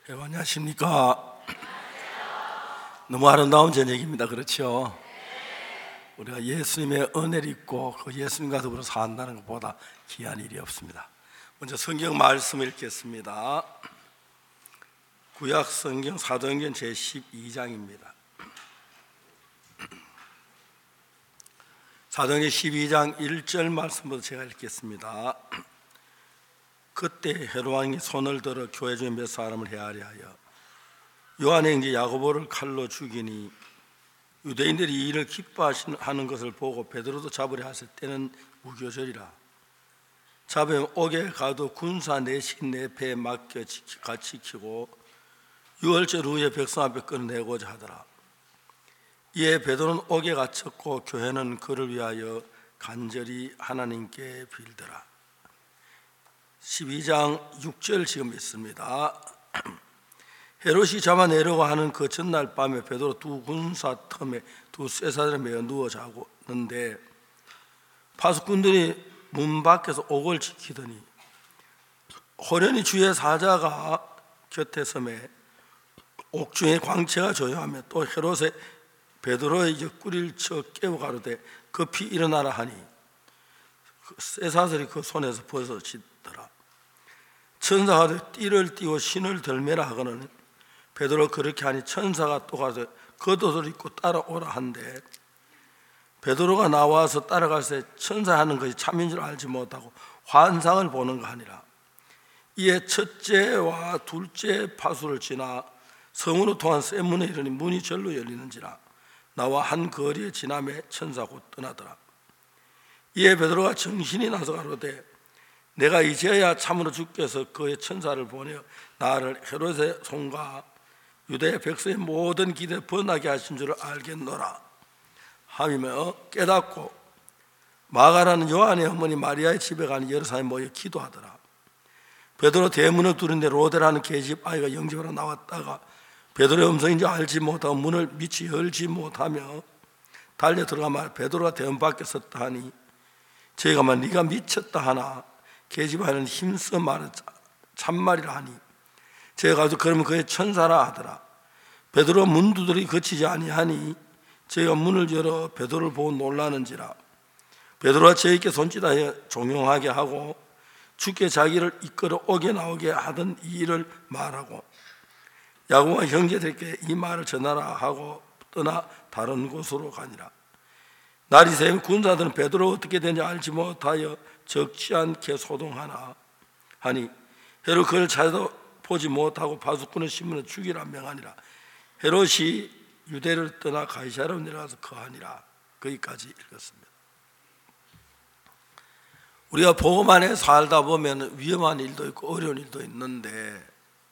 여러분 안녕하십니까? 너무 아름다운 저녁입니다. 그렇죠? 우리가 예수님의 은혜를 입고 그 예수님과 더불어 산다는 것보다 귀한 일이 없습니다. 먼저 성경 말씀을 읽겠습니다. 구약 성경 사도행전 제12장입니다. 사도행전 12장 1절 말씀부터 제가 읽겠습니다. 그때 헤롯 왕이 손을 들어 교회 중에 몇 사람을 헤아려 하여 요한의 형제 야고보를 칼로 죽이니 유대인들이 이 일을 기뻐하는 것을 보고 베드로도 잡으려 하실 때는 무교절이라. 잡으면 옥에 가도 군사 내식 내 배에 맡겨 지키고 6월절 후에 백성 앞에 끌어내고자 하더라. 이에 베드로는 옥에 갇혔고 교회는 그를 위하여 간절히 하나님께 빌더라. 12장 6절 지금 있습니다. 헤롯이 잡아내려고 하는 그 전날 밤에 베드로 두 군사 틈에 두 쇠사슬에 매어 누워 자고는데 파수꾼들이 문 밖에서 옥을 지키더니 호련히 주의 사자가 곁에 서매 옥중의 광채가 조용하며 또 헤롯의 베드로의 옆구리를 쳐 깨워 가로되 급히 일어나라 하니 쇠사슬이 그 손에서 벗어지더라. 천사가 띠를 띠고 신을 들매라 하거늘 베드로 그렇게 하니 천사가 또 가서 겉옷을 입고 따라오라 한데 베드로가 나와서 따라갈 때 천사 하는 것이 참인 줄 알지 못하고 환상을 보는 거 아니라. 이에 첫째와 둘째 파수를 지나 성으로 통한 쇠문에 이르니 문이 절로 열리는지라. 나와 한 거리에 지나매 천사 곧 떠나더라. 이에 베드로가 정신이 나서 가로되 내가 이제야 참으로 주께서 그의 천사를 보내어 나를 헤롯의 손과 유대 백성의 모든 기대에 번하게 하신 줄을 알겠노라 하며 깨닫고 마가라는 요한의 어머니 마리아의 집에 가는 여러 사람이 모여 기도하더라. 베드로 대문을 두는데 로데라는 계집 아이가 영접하러 나왔다가 베드로의 음성인지 알지 못하고 문을 미치 열지 못하며 달려 들어가면 베드로가 대문 밖에 섰다 하니 저희가 말 네가 미쳤다 하나 계집아이는 힘써 말을 참말이라 하니 제가 가서 그러면 그의 천사라 하더라. 베드로 문 두드러기 거치지 아니하니 저희가 문을 열어 베드로를 보고 놀라는지라. 베드로가 저희께 손짓하여 종용하게 하고 주께 자기를 이끌어 오게 나오게 하던 이 일을 말하고 야고보와 형제들께 이 말을 전하라 하고 떠나 다른 곳으로 가니라. 날이 새면 군사들은 베드로가 어떻게 되는지 알지 못하여 적지 않게 소동하나 하니 헤롯 그를 찾아보지 못하고 파수꾼의 신문을 죽이라 명하니라. 헤롯이 유대를 떠나 가이사랴로 내려가서 거하니라. 거기까지 읽었습니다. 우리가 복음 안에 살다 보면 위험한 일도 있고 어려운 일도 있는데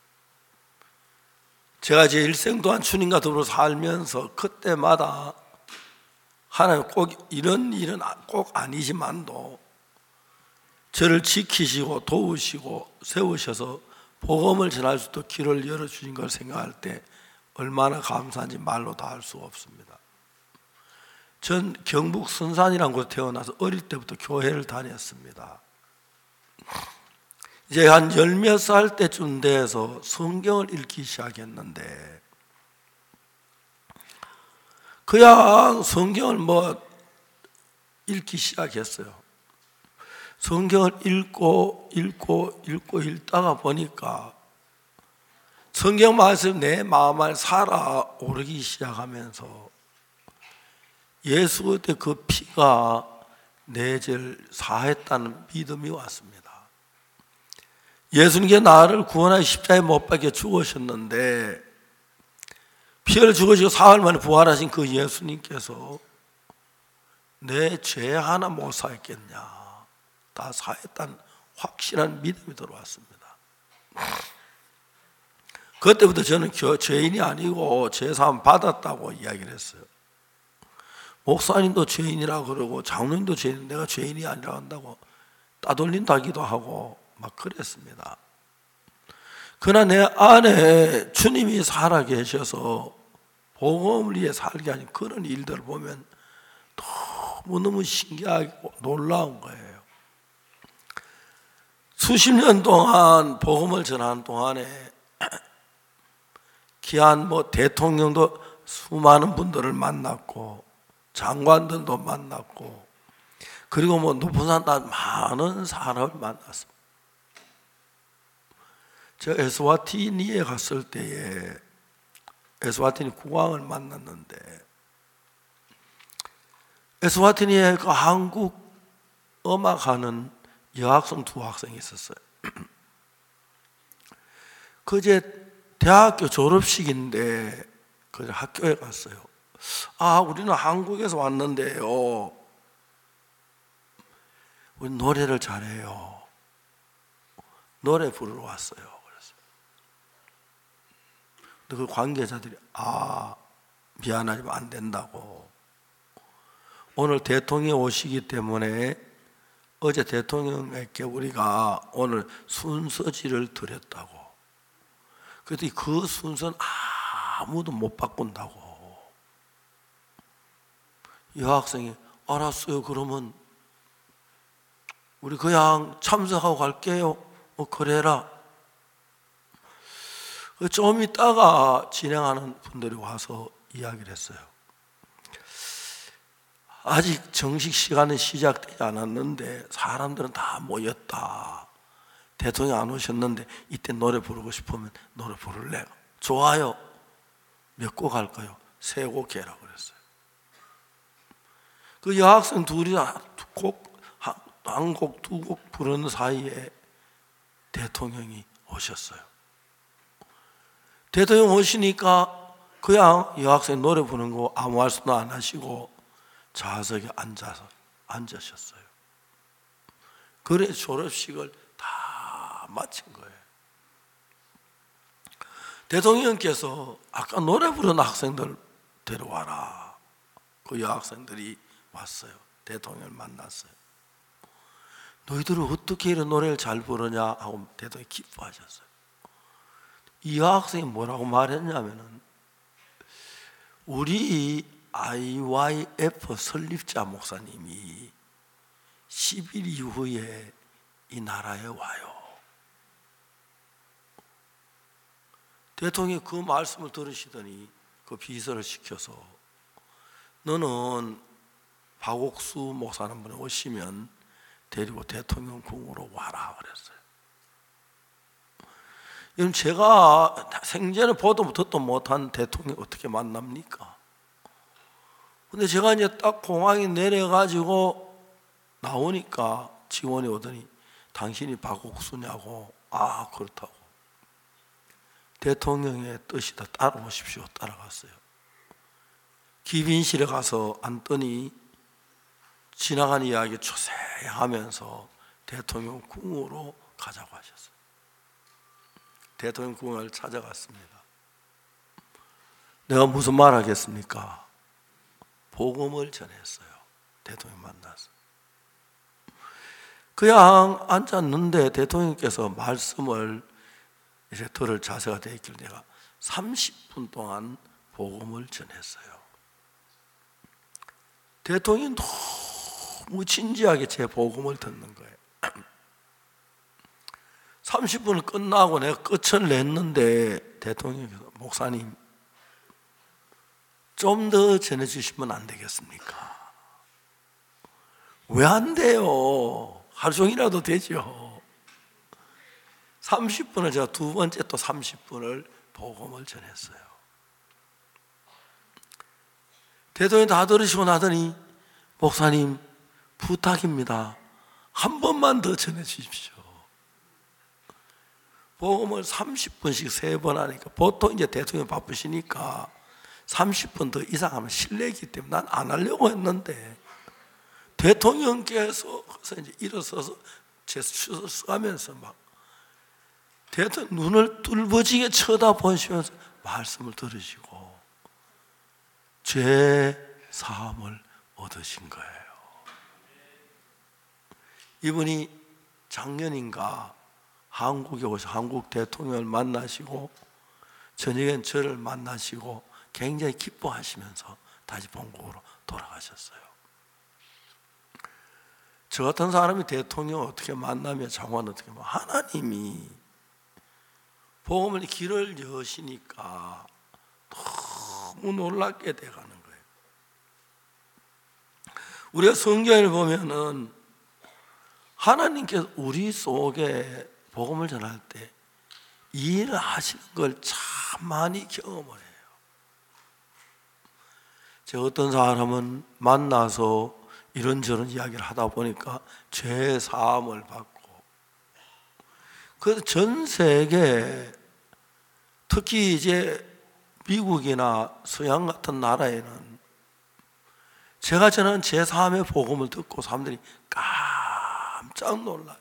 제가 제 일생 동안 주님과 더불어 살면서 그때마다 하나님 꼭 이런 일은 꼭 아니지만도 저를 지키시고 도우시고 세우셔서 복음을 전할 수 있도록 길을 열어주신 걸 생각할 때 얼마나 감사한지 말로 다 할 수가 없습니다. 전 경북 선산이라는 곳에 태어나서 어릴 때부터 교회를 다녔습니다. 이제 한 열몇 살 때쯤 돼서 성경을 읽기 시작했는데 그냥 성경을 읽기 시작했어요. 성경을 읽다가 보니까 성경 말씀 내 마음을 살아오르기 시작하면서 예수 그때 그 피가 내 죄를 사했다는 믿음이 왔습니다. 예수님께 나를 구원하여 십자가에 못 박혀 죽으셨는데 피를 죽으시고 사흘 만에 부활하신 그 예수님께서 내 죄 하나 못 사했겠냐, 다 사했다는 확실한 믿음이 들어왔습니다. 그때부터 저는 죄인이 아니고 죄사함 받았다고 이야기를 했어요. 목사님도 죄인이라고 그러고 장로님도 죄인, 내가 죄인이 아니라 한다고 따돌린다기도 하고 막 그랬습니다. 그러나 내 안에 주님이 살아계셔서 복음을 위해 살게 하는 그런 일들을 보면 너무너무 신기하고 놀라운 거예요. 수십 년 동안 복음을 전하는 동안에 귀한 대통령도 수많은 분들을 만났고 장관들도 만났고 그리고 높은 산단 많은 사람을 만났습니다. 제가 에스와티니에 갔을 때에 에스와티니 국왕을 만났는데 에스와티니에 그 한국 음악하는 여학생 두 학생이 있었어요. 그제 대학교 졸업식인데 그 학교에 갔어요. 우리는 한국에서 왔는데요, 우리 노래를 잘해요. 노래 부르러 왔어요. 그랬어요. 근데 그 관계자들이 미안하지만 안 된다고. 오늘 대통령이 오시기 때문에 어제 대통령에게 우리가 오늘 순서지를 드렸다고. 그랬더니 그 순서는 아무도 못 바꾼다고. 여학생이 알았어요. 그러면 우리 그냥 참석하고 갈게요. 그래라. 좀 있다가 진행하는 분들이 와서 이야기를 했어요. 아직 정식 시간은 시작되지 않았는데 사람들은 다 모였다. 대통령 안 오셨는데 이때 노래 부르고 싶으면 노래 부를래? 좋아요. 몇 곡 할까요? 3곡 해라 그랬어요. 그 여학생 둘이 한 곡, 2곡 부르는 사이에 대통령이 오셨어요. 대통령 오시니까 그냥 여학생 노래 부르는 거 아무 말씀도 안 하시고 좌석에 앉으셨어요. 그래 졸업식을 다 마친 거예요. 대통령께서 아까 노래 부르는 학생들 데려와라. 그 여학생들이 왔어요. 대통령을 만났어요. 너희들은 어떻게 이런 노래를 잘 부르냐 하고 대통령이 기뻐하셨어요. 이 여학생이 뭐라고 말했냐면은 우리 IYF 설립자 목사님이 10일 이후에 이 나라에 와요. 대통령이 그 말씀을 들으시더니 그 비서를 시켜서 너는 박옥수 목사님 분이 오시면 데리고 대통령 궁으로 와라 그랬어요. 여러분 제가 생전에 보도 듣도 못한 대통령이 어떻게 만납니까? 근데 제가 이제 딱 공항에 내려가지고 나오니까 직원이 오더니 당신이 박옥수냐고. 그렇다고. 대통령의 뜻이다. 따라오십시오. 따라갔어요. 귀빈실에 가서 앉더니 지나간 이야기 초세히 하면서 대통령 궁으로 가자고 하셨어요. 대통령 궁을 찾아갔습니다. 내가 무슨 말 하겠습니까? 복음을 전했어요. 대통령 만나서. 그냥 앉았는데 대통령께서 말씀을 이제 들을 자세가 되어 있길래 내가 30분 동안 복음을 전했어요. 대통령이 너무 진지하게 제 복음을 듣는 거예요. 30분을 끝나고 내가 끝을 냈는데 대통령께서 목사님 좀 더 전해주시면 안 되겠습니까? 왜 안 돼요? 하루 종일이라도 되죠. 30분을 제가 두 번째 또 30분을 복음을 전했어요. 대통령이 다 들으시고 나더니 목사님 부탁입니다. 한 번만 더 전해 주십시오. 복음을 30분씩 3번 하니까 보통 이제 대통령 바쁘시니까 30분 더 이상 하면 실례이기 때문에 난 안 하려고 했는데 대통령께서 이제 일어서서 제 수서 써가면서 막 대통령 눈을 뚫어지게 쳐다보시면서 말씀을 들으시고 죄 사함을 얻으신 거예요. 이분이 작년인가 한국에 오셔서 한국 대통령을 만나시고 저녁엔 저를 만나시고 굉장히 기뻐하시면서 다시 본국으로 돌아가셨어요. 저 같은 사람이 대통령을 어떻게 만나며 장관을 어떻게 만나며 하나님이 복음의 길을 여시니까 너무 놀랍게 돼가는 거예요. 우리가 성경을 보면은 하나님께서 우리 속에 복음을 전할 때 일을 하시는 걸 참 많이 경험을 해요. 제가 어떤 사람은 만나서 이런저런 이야기를 하다 보니까 죄 사함을 받고, 그래서 전 세계, 특히 이제 미국이나 서양 같은 나라에는 제가 전한 죄 사함의 복음을 듣고 사람들이 깜짝 놀라요.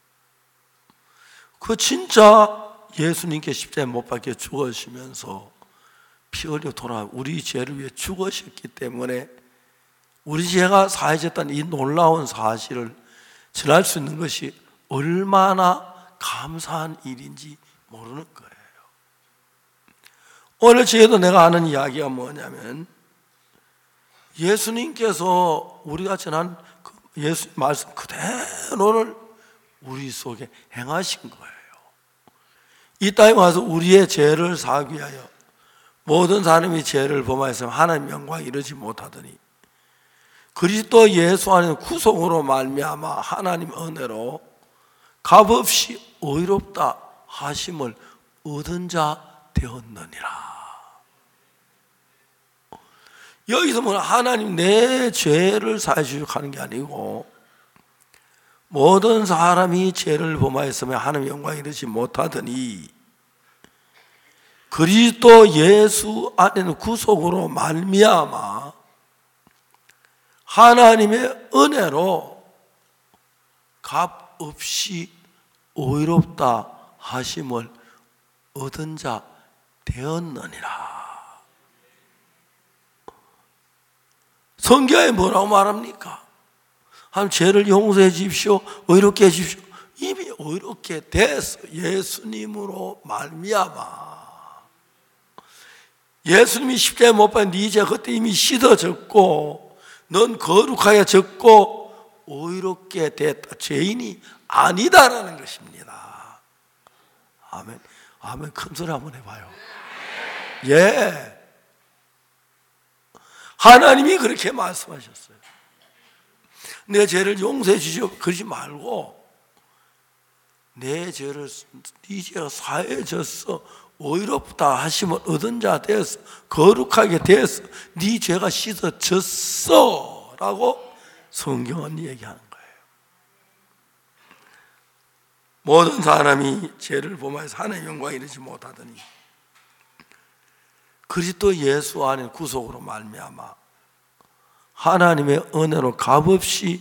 그 진짜 예수님께 십자가에 못 박혀 죽으시면서 피 흘려 돌아 우리 죄를 위해 죽으셨기 때문에 우리 죄가 사해졌다는 이 놀라운 사실을 전할 수 있는 것이 얼마나 감사한 일인지 모르는 거예요. 오늘 저에도 내가 하는 이야기가 뭐냐면, 예수님께서 우리가 전한 예수 말씀 그대로를 우리 속에 행하신 거예요. 이 땅에 와서 우리의 죄를 사하기 위하여 모든 사람이 죄를 범하였으면 하나님 영광 이르지 못하더니 그리스도 예수 안에서 구속으로 말미암아 하나님 은혜로 값없이 의롭다 하심을 얻은 자 되었느니라. 여기서 뭐냐, 하나님 내 죄를 사해 주시고 하는 게 아니고 모든 사람이 죄를 범하였으면 하나님 영광 이르지 못하더니 그리스도 예수 안에는 구속으로 말미암아 하나님의 은혜로 값없이 의롭다 하심을 얻은 자 되었느니라. 성경에 뭐라고 말합니까? 하나님 죄를 용서해 주십시오, 의롭게 해 주십시오. 이미 의롭게 됐어. 예수님으로 말미암아. 예수님이 십자가에 못 박힌 네 죄 그때 이미 씻어졌고 넌 거룩하게 졌고 의롭게 됐다. 죄인이 아니다라는 것입니다. 아멘. 아멘. 큰 소리 한번 해봐요. 예. 하나님이 그렇게 말씀하셨어요. 내 죄를 용서해 주시오 그러지 말고 내 죄를, 네 죄가 사해졌어, 의롭다 하심을 얻은 자 되었어, 거룩하게 되었어, 네 죄가 씻어졌어 라고 성경은 얘기하는 거예요. 모든 사람이 죄를 범하여서 하나님의 영광에 이르지 못하더니 그리스도 예수 안에 구속으로 말미암아 하나님의 은혜로 값없이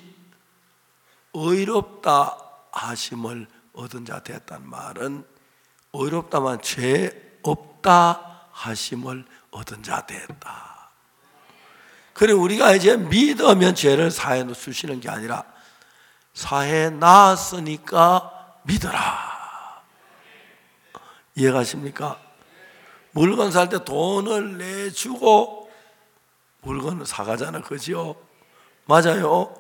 의롭다 하심을 얻은 자 되었다는 말은 의롭다만 죄 없다 하심을 얻은 자 되었다. 그리고 우리가 이제 믿으면 죄를 사해 주시는 게 아니라 사해 놨으니까 믿어라. 이해가십니까? 물건 살 때 돈을 내주고 물건을 사가잖아, 그죠? 맞아요?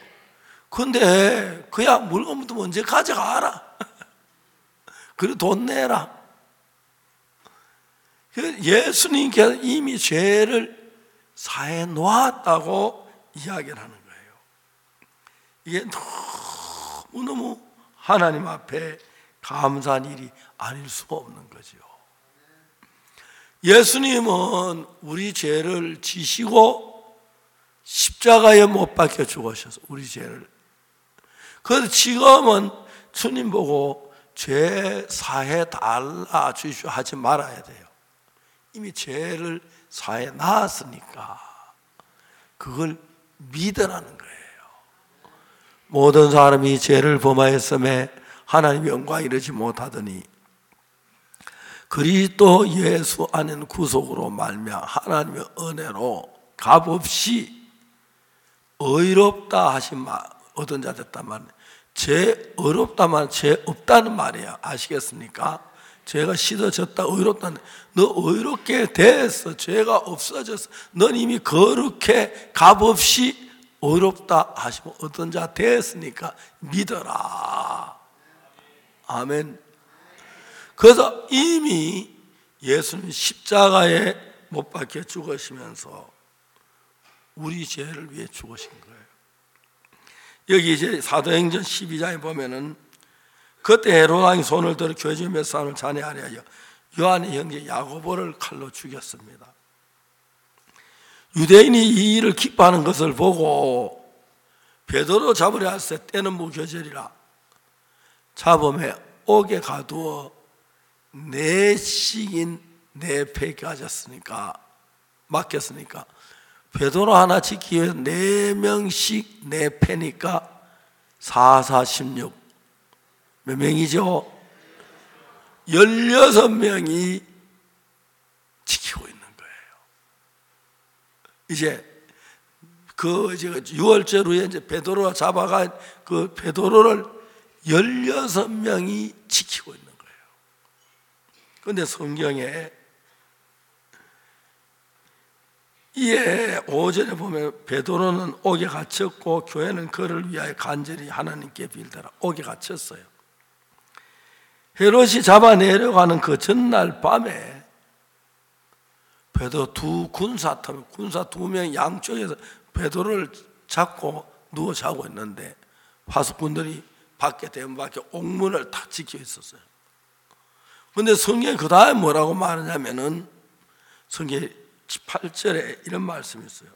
근데 그냥 물건부터 먼저 가져가라. 그리고 돈 내라. 예수님께서 이미 죄를 사해 놓았다고 이야기를 하는 거예요. 이게 너무너무 하나님 앞에 감사한 일이 아닐 수가 없는 거죠. 예수님은 우리 죄를 지시고 십자가에 못 박혀 죽으셔서 우리 죄를, 그래서 지금은 주님 보고 죄 사해 달라 주십시오 하지 말아야 돼요. 이미 죄를 사해 놨으니까 그걸 믿으라는 거예요. 모든 사람이 죄를 범하였음에 하나님의 영광에 이르지 못하더니 그리스도 예수 안에는 구속으로 말미암아 하나님의 은혜로 값없이 의롭다 하신 말 얻은 자 됐단 말이에요. 죄 의롭다만 죄 없다는 말이에요. 아시겠습니까? 죄가 씻어졌다, 의롭다는, 너 의롭게 됐어. 죄가 없어졌어. 넌 이미 거룩해 값없이 의롭다 하시면 어떤 자 됐으니까 믿어라. 아멘. 그래서 이미 예수님 십자가에 못 박혀 죽으시면서 우리 죄를 위해 죽으신 거예요. 여기 이제 사도행전 12장에 보면은 그때 헤롯 왕이 손을 들어 교회 중 몇 사람을 잔해하려 하여 요한의 형제 야고보를 칼로 죽였습니다. 유대인이 이 일을 기뻐하는 것을 보고 베드로 잡으려 할세 때는 무교절이라 잡음에 옥에 가두어 4식인 4패 가졌으니까 맡겼으니까 베드로 하나 지키기 위해서 4명씩 4패니까 4, 4, 16 몇 명이죠? 16명이 지키고 있는 거예요. 이제 그 6월절 후에 이제 베드로가 잡아간 그 베드로를 16명이 지키고 있는 거예요. 그런데 성경에 이에 5절에 보면 베드로는 옥에 갇혔고 교회는 그를 위하여 간절히 하나님께 빌더라. 옥에 갇혔어요. 헤롯이 잡아내려가는 그 전날 밤에 베드로 두 군사 2명 양쪽에서 베드로를 잡고 누워 자고 있는데 파수꾼들이 밖에 대문 밖에 옥문을 다 지켜 있었어요. 그런데 성경에 그 다음에 뭐라고 말하냐면은 성경에 8절에 이런 말씀이 있어요.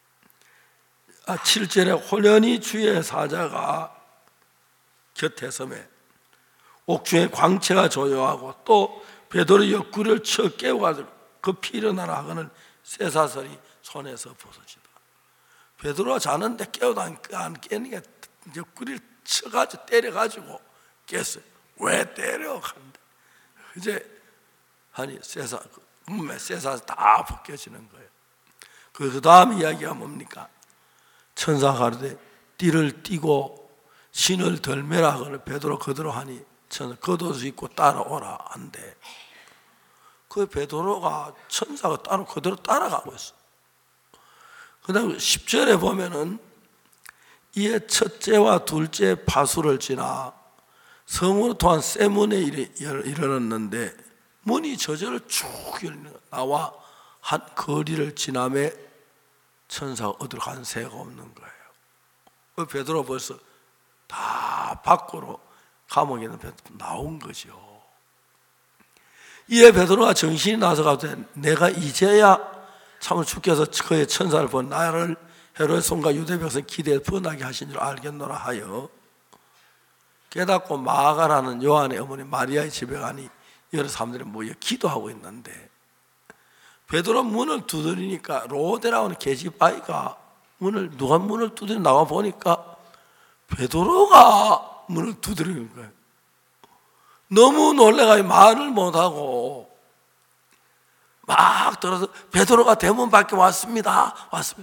7절에 홀연히 주의 사자가 곁에 서매 옥중에 광채가 조용하고 또 베드로 옆구리를 쳐 깨워가지고 급히 일어나라 하고는 쇠사슬이 손에서 벗어지다. 베드로가 자는데 깨워도 안 깨는 게 옆구리를 쳐가지고 때려가지고 깼어요. 왜 때려? 하는데 이제 아니 몸에 쇠사슬 다 벗겨지는 거예요. 그 다음 이야기가 뭡니까? 천사가 가로되 띠를 띠고 신을 덜매라 하고는 베드로 그대로 하니 천사 겉옷을 입고 따라오라 한대. 그 베드로가 천사가 따로 그대로 따라가고 있어. 그 다음에 10절에 보면은 이에 첫째와 둘째 파수를 지나 성으로 통한 쇠문에 이르렀는데 문이 저절로 쭉 열리는 거야. 나와 한 거리를 지나매 천사가 어디로 간 새가 없는 거예요. 그 베드로 벌써 다 밖으로 감옥에 있는 베드로 나온 거죠. 이에 베드로가 정신이 나서 가서 내가 이제야 참을 주께서 그의 천사를 본 나를 헤롯의 손과 유대 백성 기대에 번하게 하신 줄 알겠노라 하여 깨닫고 마가라는 요한의 어머니 마리아의 집에 가니 여러 사람들이 모여 기도하고 있는데 베드로 문을 두드리니까 로데라는 계집 아이가 누가 문을 두드려 나와 보니까 베드로가 문을 두드리는 거예요. 너무 놀래가지고 말을 못하고 막 들어서 베드로가 대문 밖에 왔습니다.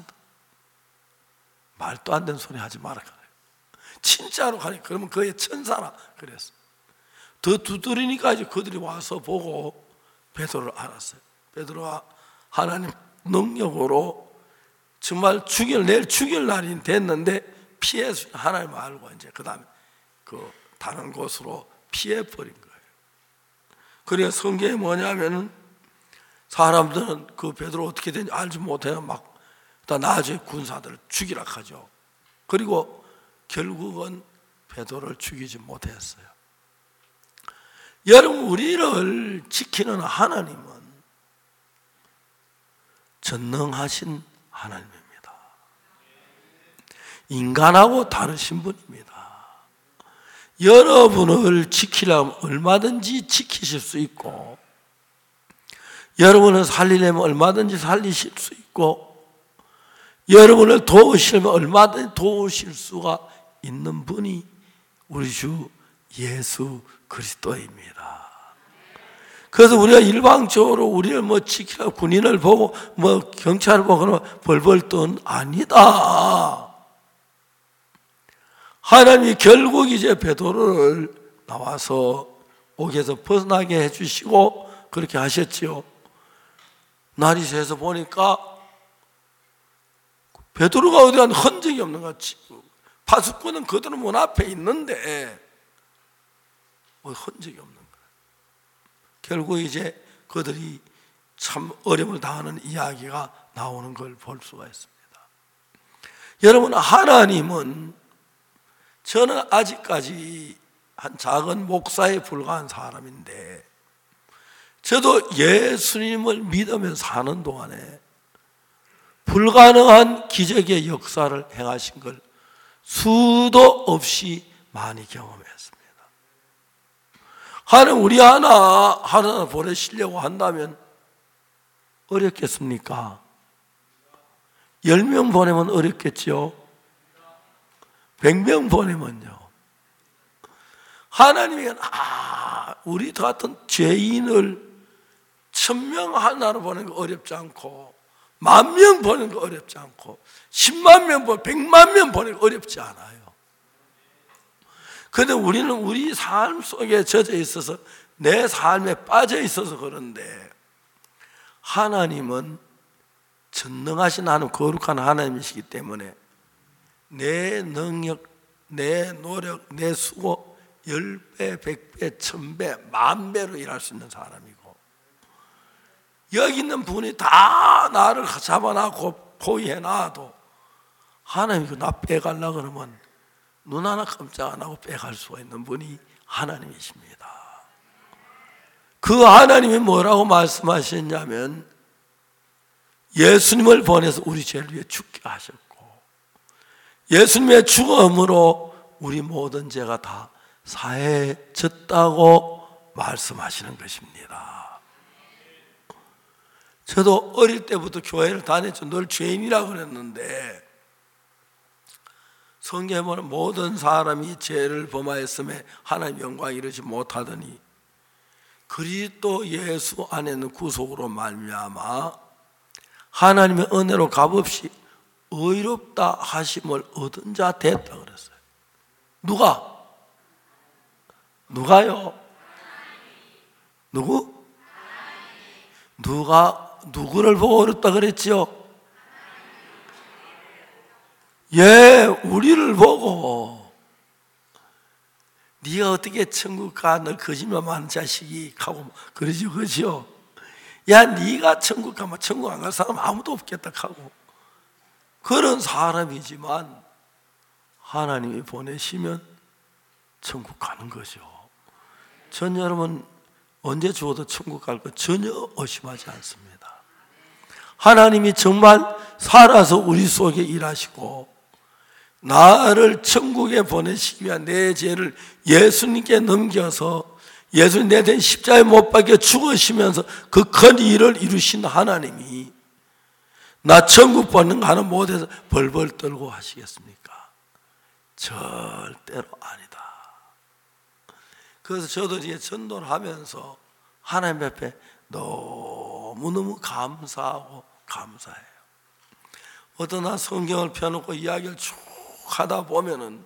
말도 안 되는 소리 하지 마라. 진짜로 가니 그러면 그의 천사라 그랬어. 더 두드리니까 이제 그들이 와서 보고 베드로를 알았어요. 베드로가 하나님 능력으로 정말 내일 죽일 날이 됐는데 피해서 하나님 알고 이제 그 다음에 그 다른 곳으로 피해 버린 거예요. 그래서 성경에 뭐냐면은 사람들은 그 베드로 어떻게 되는지 알지 못해요. 막 나중에 군사들을 죽이라 하죠. 그리고 결국은 베드로를 죽이지 못했어요. 여러분, 우리를 지키는 하나님은 전능하신 하나님입니다. 인간하고 다르신 분입니다. 여러분을 지키려면 얼마든지 지키실 수 있고, 여러분을 살리려면 얼마든지 살리실 수 있고, 여러분을 도우시려면 얼마든지 도우실 수가 있는 분이 우리 주 예수 그리스도입니다. 그래서 우리가 일방적으로 우리를 지키라 군인을 보고 경찰을 보고 그러면 벌벌 떤 아니다. 하나님이 결국 이제 베드로를 나와서 옥에서 벗어나게 해주시고 그렇게 하셨지요. 날이 새서 보니까 베드로가 어디 간 흔적이 없는 것 같이 파수꾼은 그대로 문 앞에 있는데 흔적이 없는 거예요. 결국 이제 그들이 참 어려움을 당하는 이야기가 나오는 걸 볼 수가 있습니다. 여러분, 하나님은, 저는 아직까지 한 작은 목사에 불과한 사람인데, 저도 예수님을 믿으며 사는 동안에 불가능한 기적의 역사를 행하신 걸 수도 없이 많이 경험했습니다. 하나님 우리 하나 보내시려고 한다면 어렵겠습니까? 10명 보내면 어렵겠죠? 100명 보내면요. 하나님이 우리 같은 죄인을 1000명 하나로 보내는 거 어렵지 않고, 10,000명 보내는 거 어렵지 않고, 10만 명, 100만 명 보내는 거 어렵지 않아요. 그런데 우리는 우리 삶 속에 젖어 있어서, 내 삶에 빠져 있어서 그런데, 하나님은 전능하신 하나님, 거룩한 하나님이시기 때문에 내 능력, 내 노력, 내 수고 10배, 100배, 1000배, 10,000배로 일할 수 있는 사람이고, 여기 있는 분이 다 나를 잡아놔고 포위해놔도 하나님이 나 빼가려고 그러면 눈 하나 깜짝 안 하고 빼갈 수가 있는 분이 하나님이십니다. 그 하나님이 뭐라고 말씀하셨냐면, 예수님을 보내서 우리 죄를 위해 죽게 하셨고, 예수님의 죽음으로 우리 모든 죄가 다 사해졌다고 말씀하시는 것입니다. 저도 어릴 때부터 교회를 다녔죠. 늘 죄인이라고 그랬는데, 성경에 보면 모든 사람이 죄를 범하였음에 하나님 영광 이루지 못하더니 그리스도 예수 안에는 구속으로 말미암아 하나님의 은혜로 값없이 의롭다 하심을 얻은 자 됐다 그랬어요. 누가요? 누구를 보고 어렵다 그랬지요? 예, 우리를 보고 네가 어떻게 천국 가? 너 거짓말 많은 자식이 하고 그러죠, 그죠? 야, 네가 천국 가면 천국 안 갈 사람 아무도 없겠다 하고 그런 사람이지만, 하나님이 보내시면 천국 가는 거죠. 전 여러분 언제 죽어도 천국 갈 거 전혀 의심하지 않습니다. 하나님이 정말 살아서 우리 속에 일하시고 나를 천국에 보내시기 위한 내 죄를 예수님께 넘겨서 예수님 내 대신 십자가에 못 박혀 죽으시면서 그 큰 일을 이루신 하나님이 나 천국 보는 거 하나 못해서 벌벌 떨고 하시겠습니까? 절대로 아니다. 그래서 저도 이제 전도를 하면서 하나님 앞에 너무너무 감사하고 감사해요. 어떤 날 성경을 펴놓고 이야기를 쭉 하다 보면은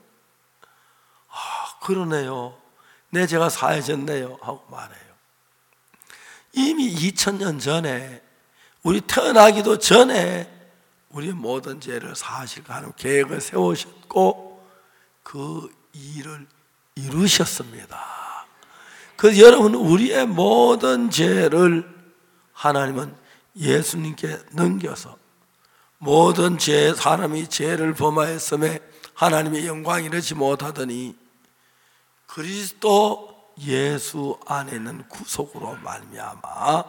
그러네요. 내 죄가 사해졌네요 하고 말해요. 이미 2000년 전에, 우리 태어나기도 전에 우리의 모든 죄를 사하실까 하는 계획을 세우셨고 그 일을 이루셨습니다. 그래서 여러분, 우리의 모든 죄를 하나님은 예수님께 넘겨서 모든 사람이 죄를 범하였음에 하나님의 영광이 이르지 못하더니 그리스도 예수 안에 있는 구속으로 말미암아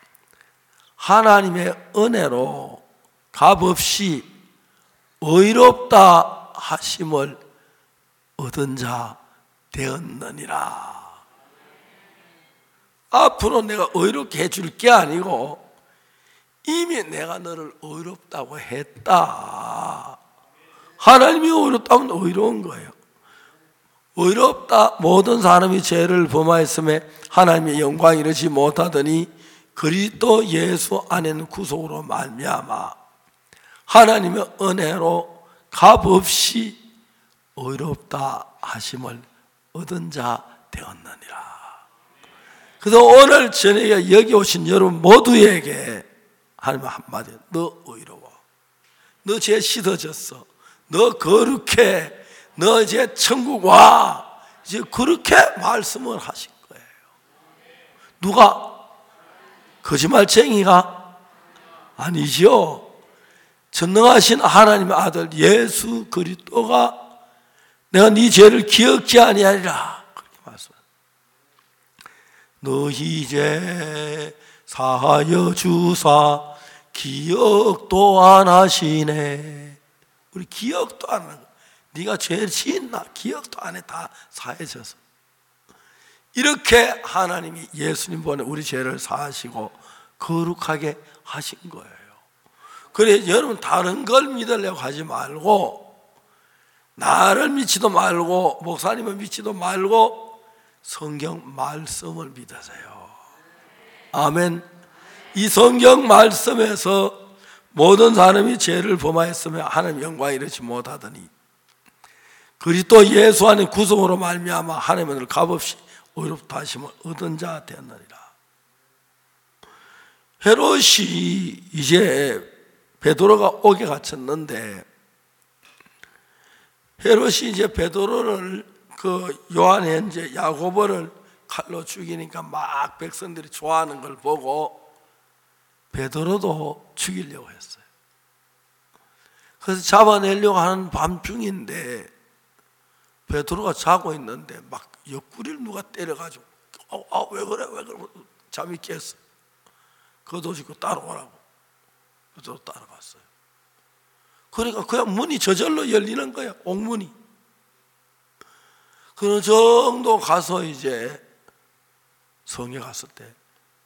하나님의 은혜로 값없이 의롭다 하심을 얻은 자 되었느니라. 앞으로 내가 의롭게 해줄 게 아니고 이미 내가 너를 의롭다고 했다. 하나님이 의롭다면 의로운 거예요. 의롭다, 모든 사람이 죄를 범하였음에 하나님의 영광이 이르지 못하더니 그리스도 예수 안에는 구속으로 말미암아 하나님의 은혜로 값없이 의롭다 하심을 얻은 자 되었느니라. 그래서 오늘 저녁에 여기 오신 여러분 모두에게 하나님 한마디, 너 의로워, 너 죄 씻어졌어, 너 거룩해, 너 이제 천국 와, 이제 그렇게 말씀을 하신 거예요. 누가? 거짓말쟁이가 아니죠. 전능하신 하나님의 아들 예수 그리스도가 내가 네 죄를 기억지 아니하리라 그렇게 말씀합니다. 너희 죄 사하여 주사 기억도 안 하시네. 우리 기억도 안 하는 거. 네가 죄를 지었나 기억도 안 해. 다 사해져서 이렇게 하나님이 예수님 보내 우리 죄를 사하시고 거룩하게 하신 거예요. 그래 여러분 다른 걸 믿으려고 하지 말고 나를 믿지도 말고 목사님을 믿지도 말고 성경 말씀을 믿으세요. 아멘. 이 성경 말씀에서 모든 사람이 죄를 범하였으며 하나님 영광에 이르지 못하더니 그리스도 예수 안에 구속으로 말미암아 하나님을 값없이 의롭다 하심을 얻은 자 되었느니라. 헤롯이 이제 베드로가 옥에 갇혔는데 헤롯이 이제 베드로를 그 요한 현재 야고보를 칼로 죽이니까 막 백성들이 좋아하는 걸 보고 베드로도 죽이려고 했어요. 그래서 잡아내려고 하는 밤중인데 베드로가 자고 있는데 막 옆구리를 누가 때려가지고 왜 그래 잠이 깼어. 걷어주고 따라오라고. 베드로 따라갔어요. 그러니까 그냥 문이 저절로 열리는 거야. 옥문이. 그런 정도 가서 이제 성에 갔을 때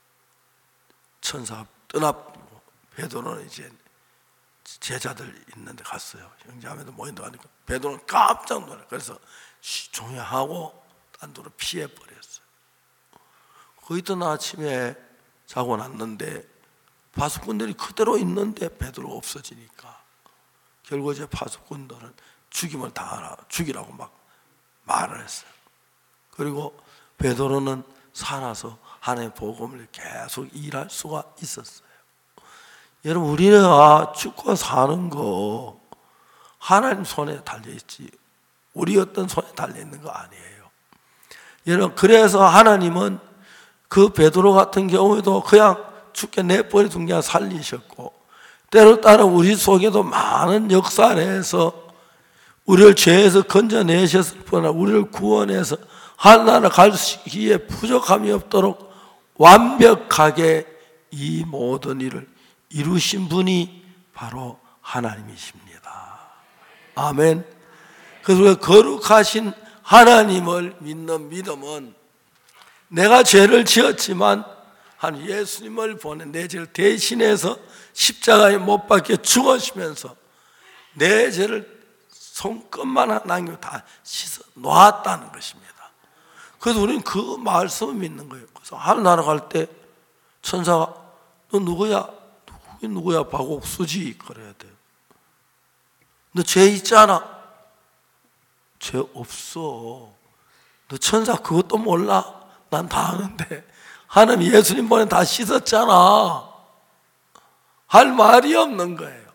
천사가 떠나고 베드로는 이제 제자들 있는데 갔어요. 형제자매도 모인다 하니까 베드로는 깜짝 놀라. 그래서 조용히 하고 딴 데로 피해 버렸어요. 그 이튿 아침에 자고 났는데 파수꾼들이 그대로 있는데 베드로가 없어지니까 결국 이제 파수꾼들은 죽임을 당하라 죽이라고 막 말을 했어요. 그리고 베드로는 살아서 하나님의 복음을 계속 일할 수가 있었어요. 여러분 우리가 죽고 사는 거 하나님 손에 달려있지 우리 어떤 손에 달려있는 거 아니에요. 여러분 그래서 하나님은 그 베드로 같은 경우에도 그냥 죽게 내버려둔 게 아니라 살리셨고 때로 따라 우리 속에도 많은 역사 내에서 우리를 죄에서 건져내셨을 뿐만 아니라 우리를 구원해서 하나님 가시기에 부족함이 없도록 완벽하게 이 모든 일을 이루신 분이 바로 하나님이십니다. 아멘. 그래서 거룩하신 하나님을 믿는 믿음은 내가 죄를 지었지만 한 예수님을 보내 내 죄를 대신해서 십자가에 못 박혀 죽으시면서 내 죄를 손끝만 남기고 다 씻어 놓았다는 것입니다. 그래서 우리는 그 말씀을 믿는 거예요. 그래서 하늘나라 갈 때 천사가 너 누구야? 누구야? 박옥수지 그래야 돼요. 너 죄 있잖아. 죄 없어. 너 천사 그것도 몰라? 난 다 아는데 하나님 예수님 보내 다 씻었잖아. 할 말이 없는 거예요.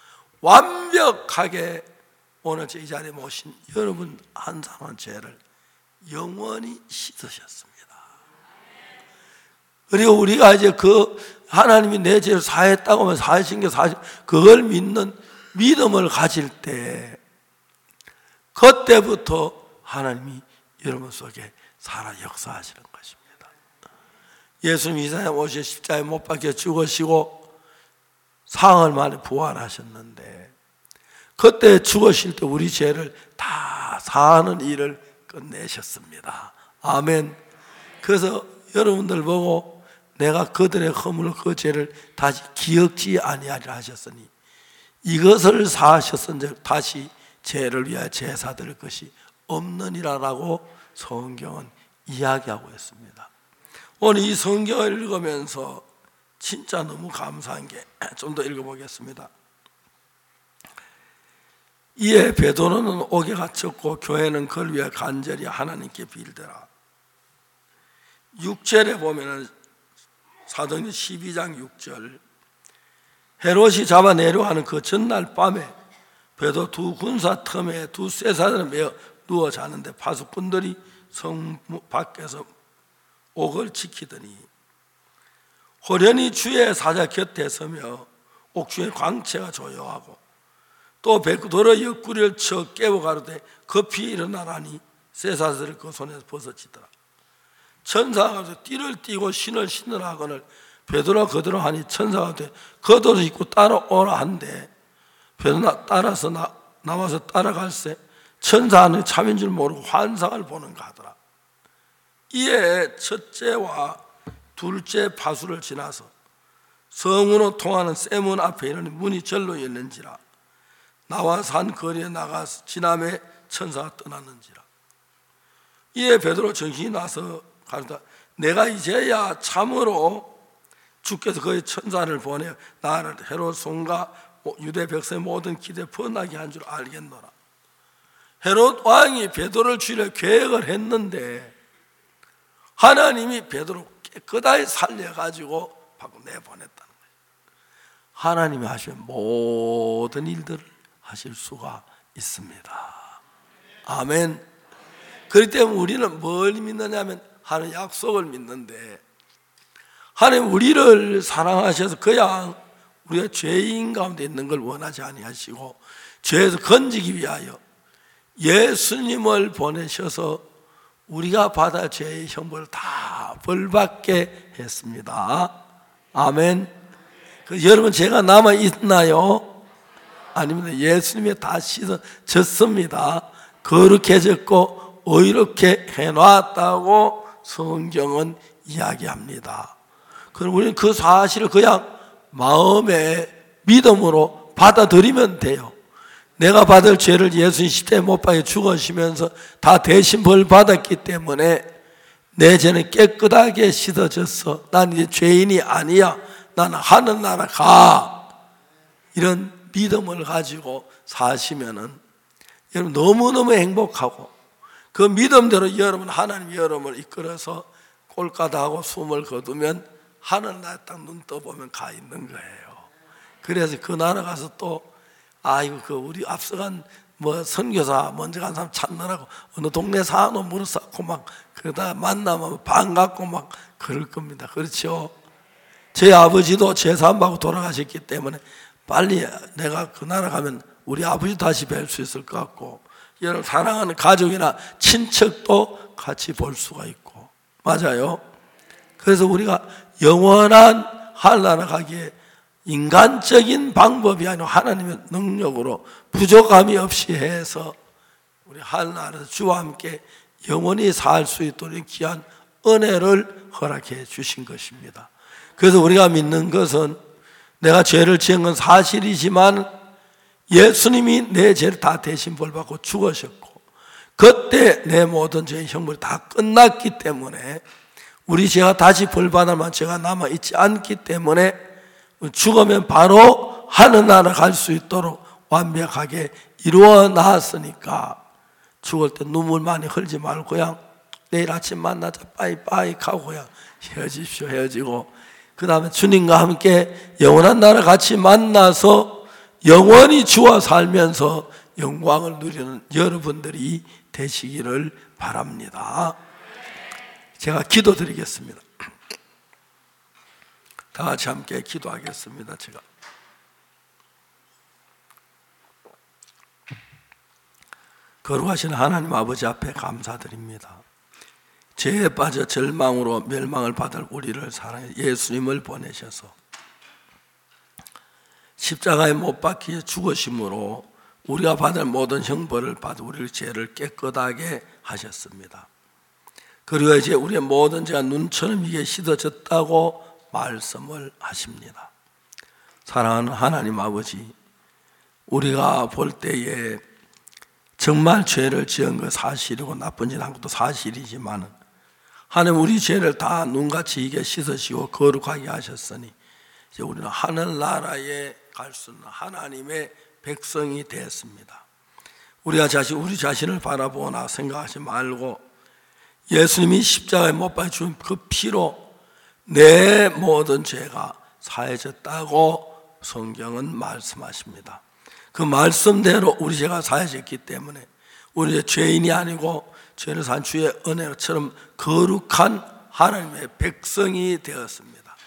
완벽하게 오늘 이 자리에 모신 여러분 한 사람의 죄를 영원히 씻으셨습니다. 그리고 우리가 이제 그 하나님이 내 죄를 사했다고 하면 사하신 게 사실 그걸 믿는 믿음을 가질 때 그때부터 하나님이 여러분 속에 살아 역사하시는 것입니다. 예수님 이 세상에 오셔 십자가에 못 박혀 죽으시고 사흘 만에 부활하셨는데 그때 죽으실 때 우리 죄를 다 사하는 일을 끝내셨습니다. 아멘. 그래서 여러분들 보고 내가 그들의 허물 그 죄를 다시 기억지 아니하리라 하셨으니 이것을 사하셨은즉 다시 죄를 위하여 제사 드릴 것이 없느니라라고 성경은 이야기하고 있습니다. 오늘 이 성경을 읽으면서 진짜 너무 감사한 게 좀 더 읽어보겠습니다. 이에 베드로는 옥에 갇혔고 교회는 그를 위해 간절히 하나님께 빌더라. 6절에 보면은 사도행전 12장 6절 헤롯이 잡아내려 하는 그 전날 밤에 베드로 두 군사 틈에 두 쇠사슬에 매어 누워 자는데 파수꾼들이 성 밖에서 옥을 지키더니 호련히 주의 사자 곁에 서며 옥중의 광채가 조용하고 또 백도로 옆구리를 쳐 깨워 가로되 급히 일어나라니 쇠사슬을 그 손에서 벗어지더라. 천사가 가서 띠를 띠고 신을 신으라 하거늘 베드로가 거들어 하니 천사가 되 겉옷을 입고 따라오라 한데 베드로가 따라서 나와서 따라갈새 천사는 참인 줄 모르고 환상을 보는가 하더라. 이에 첫째와 둘째 파수를 지나서 성으로 통하는 쇠문 앞에 이르니 문이 절로 열린지라. 나와 산 거리에 나가서 지남에 천사가 떠났는지라. 이에 베드로 정신이 나서 가르다 내가 이제야 참으로 주께서 그의 천사를 보내 나를 헤롯 손과 유대 백성의 모든 기대에 번하게 한 줄 알겠노라. 헤롯 왕이 베드로를 죽이려 계획을 했는데 하나님이 베드로 깨끗하게 살려가지고 밖으로 내보냈다는 거예요. 하나님이 하시면 모든 일들을 하실 수가 있습니다. 아멘. 그렇기 때문에 우리는 뭘 믿느냐면 하나님 약속을 믿는데 하나님 우리를 사랑하셔서 그냥 우리가 죄인 가운데 있는 걸 원하지 아니하시고 죄에서 건지기 위하여 예수님을 보내셔서 우리가 받아 죄의 형벌을 다 벌받게 했습니다. 아멘. 여러분 죄가 남아 있나요? 아닙니다. 예수님이 다 씻어졌습니다. 거룩해졌고 의롭게 해놨다고 성경은 이야기합니다. 그럼 우리는 그 사실을 그냥 마음의 믿음으로 받아들이면 돼요. 내가 받을 죄를 예수님 시대에 못 박혀 죽으시면서 다 대신 벌 받았기 때문에 내 죄는 깨끗하게 씻어졌어. 난 이제 죄인이 아니야. 나는 하늘나라 가. 이런 믿음을 가지고 사시면은 여러분 너무너무 행복하고 그 믿음대로 여러분 하나님 여러분을 이끌어서 꼴까다하고 숨을 거두면 하늘나라 딱 눈 떠보면 가 있는 거예요. 그래서 그 나라 가서 또 아이고 그 우리 앞서간 뭐 선교사 먼저 간 사람 찾느라고 어느 동네 사노 물어쌌고 막 그러다 만나면 반갑고 막 그럴 겁니다. 그렇죠? 제 아버지도 제3하고 돌아가셨기 때문에 빨리 내가 그 나라 가면 우리 아버지 다시 뵐 수 있을 것 같고 여러분 사랑하는 가족이나 친척도 같이 볼 수가 있고 맞아요. 그래서 우리가 영원한 하늘나라 가기에 인간적인 방법이 아니고 하나님의 능력으로 부족함이 없이 해서 우리 하늘나라에서 주와 함께 영원히 살 수 있도록 귀한 은혜를 허락해 주신 것입니다. 그래서 우리가 믿는 것은 내가 죄를 지은 건 사실이지만 예수님이 내 죄를 다 대신 벌받고 죽으셨고 그때 내 모든 죄의 형벌이 다 끝났기 때문에 우리 죄가 다시 벌받을 만한 죄가 남아있지 않기 때문에 죽으면 바로 하늘나라 갈 수 있도록 완벽하게 이루어 놨으니까 죽을 때 눈물 많이 흘지 말고 그냥 내일 아침 만나자 빠이빠이 하고 그냥 헤어지십시오. 헤어지고 그 다음에 주님과 함께 영원한 나라 같이 만나서 영원히 주와 살면서 영광을 누리는 여러분들이 되시기를 바랍니다. 제가 기도드리겠습니다. 다 같이 함께 기도하겠습니다. 제가 거룩하신 하나님 아버지 앞에 감사드립니다. 죄에 빠져 절망으로 멸망을 받을 우리를 사랑해 예수님을 보내셔서 십자가에 못 박혀 죽으심으로 우리가 받을 모든 형벌을 받아 우리의 죄를 깨끗하게 하셨습니다. 그리고 이제 우리의 모든 죄가 눈처럼 이게 씻어졌다고 말씀을 하십니다. 사랑하는 하나님 아버지, 우리가 볼 때에 정말 죄를 지은 것 사실이고 나쁜 짓 한 것도 사실이지만 하나님 우리 죄를 다 눈같이 이게 씻으시고 거룩하게 하셨으니 이제 우리는 하늘나라에 갈 수 있는 하나님의 백성이 되었습니다. 우리 자신을 바라보거나 생각하지 말고 예수님이 십자가에 못 박혀 죽은 그 피로 내 모든 죄가 사해졌다고 성경은 말씀하십니다. 그 말씀대로 우리 죄가 사해졌기 때문에 우리 죄인이 아니고 죄를 산 주의 은혜처럼 거룩한 하나님의 백성이 되었습니다.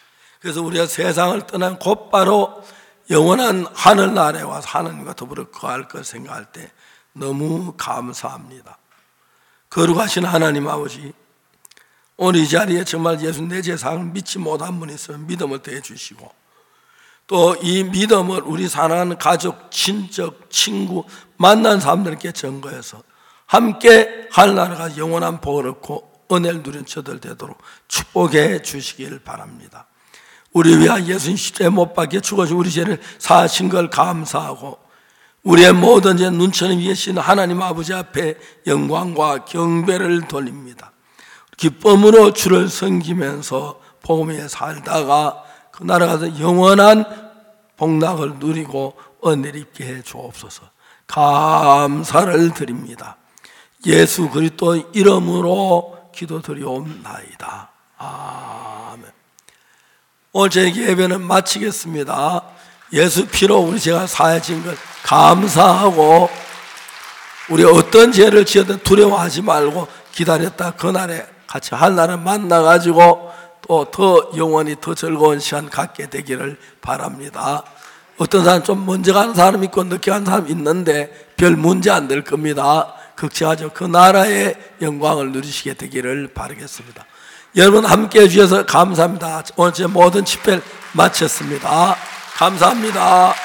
그래서 우리가 세상을 떠난 곧바로 영원한 하늘나라에 와서 하나님과 더불어 거할 것 생각할 때 너무 감사합니다. 거룩하신 하나님 아버지, 오늘 이 자리에 정말 예수 내 제사를 믿지 못한 분이 있으면 믿음을 더해 주시고, 또 이 믿음을 우리 사랑하는 가족, 친척, 친구, 만난 사람들께 증거해서 함께 하늘나라가 영원한 복을 얻고 은혜를 누린 저들 되도록 축복해 주시길 바랍니다. 우리 위하여 예수님 십자가에 못 박혀 죽어서 우리 죄를 사하신 걸 감사하고, 우리의 모든 죄 눈처럼 계신 하나님 아버지 앞에 영광과 경배를 돌립니다. 기쁨으로 주를 섬기면서 복음에 살다가 그 나라가서 영원한 복락을 누리고 은혜를 입게 해 주옵소서. 감사를 드립니다. 예수 그리스도 이름으로 기도드리옵나이다. 아멘. 오늘 제 예배는 마치겠습니다. 예수 피로 우리 죄가 사해진 걸 감사하고, 우리 어떤 죄를 지어도 두려워하지 말고 기다렸다 그날에 같이 하늘나라를 만나가지고 또 더 영원히 더 즐거운 시간 갖게 되기를 바랍니다. 어떤 사람 좀 먼저 가는 사람 있고 늦게 가는 사람 있는데 별 문제 안 될 겁니다. 걱정하죠. 그 나라의 영광을 누리시게 되기를 바라겠습니다. 여러분 함께 해주셔서 감사합니다. 오늘 제 모든 집회를 마쳤습니다. 감사합니다.